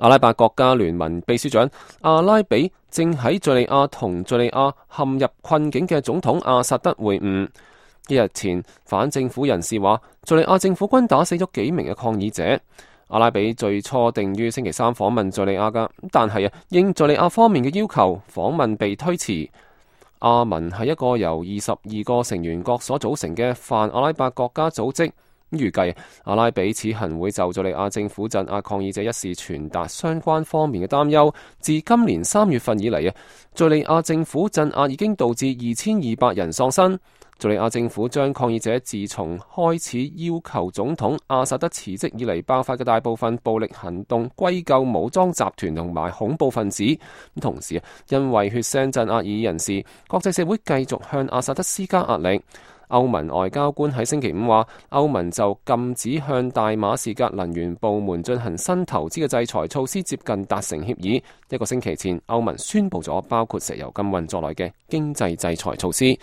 阿拉伯國家聯盟秘書長阿拉比正喺敘利亞同敘利亞陷入困境嘅總統阿薩德會晤。一日前，反政府人士話，敘利亞政府軍打死咗幾名嘅抗議者。阿拉比最初定於星期三訪問敘利亞噶，但係應敘利亞方面嘅要求，訪問被推遲。阿盟係一個由22個成員國所組成嘅泛阿拉伯國家組織。預計阿拉比此行會就敘利亞政府鎮壓抗議者一事傳達相關方面嘅擔憂。自今年3月份以嚟敘利亞政府鎮壓已經導致2200人喪生。敘利亞政府將抗議者自從開始要求總統阿薩德辭職以嚟爆發嘅大部分暴力行動歸咎武裝集團同埋恐怖分子。同時因為血腥鎮壓異議人士，國際社會繼續向阿薩德施加壓力。歐盟外交官喺星期五話，歐盟就禁止向大馬士革能源部門進行新投資嘅制裁措施接近達成協議。1個星期前，歐盟宣布咗包括石油禁運在內嘅經濟制裁措施。